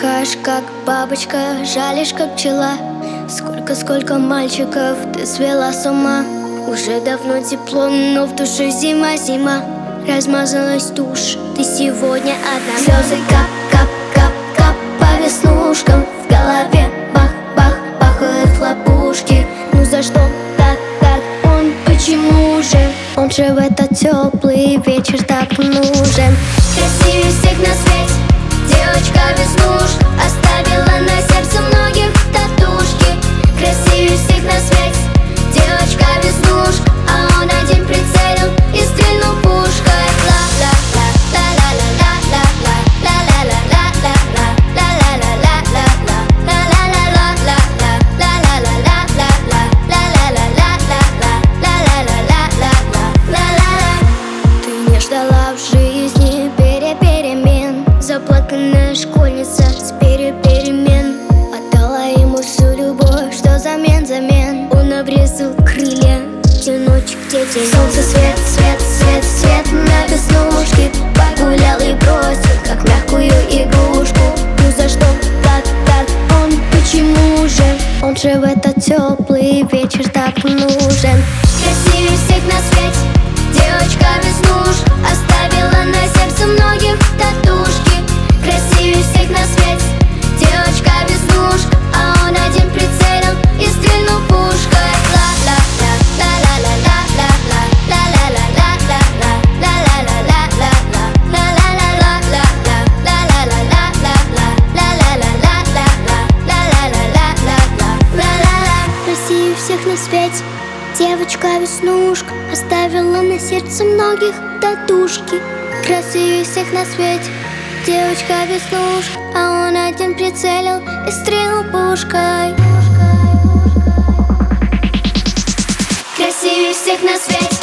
Порхаешь, как бабочка, жалишь, как пчела. Сколько мальчиков ты свела с ума. Уже давно тепло, но в душе зима. Размазалась тушь, ты сегодня одна. Слезы кап по веснушкам. В голове бах бахают хлопушки. Ну за что так, он почему же? Он же в этот теплый вечер так нужен. Красивее всех на свете, девочка веснушка. Оставила на сердце многих татушки. Красивее всех на свете, девочка веснушка. А он один прицелил и стрельнул пушкой. Ты не ждала в жизни перемен. Заплаканная школьница с перемен. Отдала ему всю любовь, что взамен. Он обрезал крылья, где ночь, где день. Солнце, свет на веснушке. Погулял и бросил, как мягкую игрушку. Ну за что так, он почему же? Он же в этот теплый вечер так нужен. Красивее всех на свете, девочка веснушка. Оставила на сердце многих татушки. Красивее всех на свете, девочка веснушка. А он один прицелил и стрельнул пушкой. Красивее всех на свете, девочка веснушка. Оставила на сердце многих татушки. Красивее всех на свете, девочка веснушка. А он один прицелил и стрельнул пушкой. Красивее всех на свете.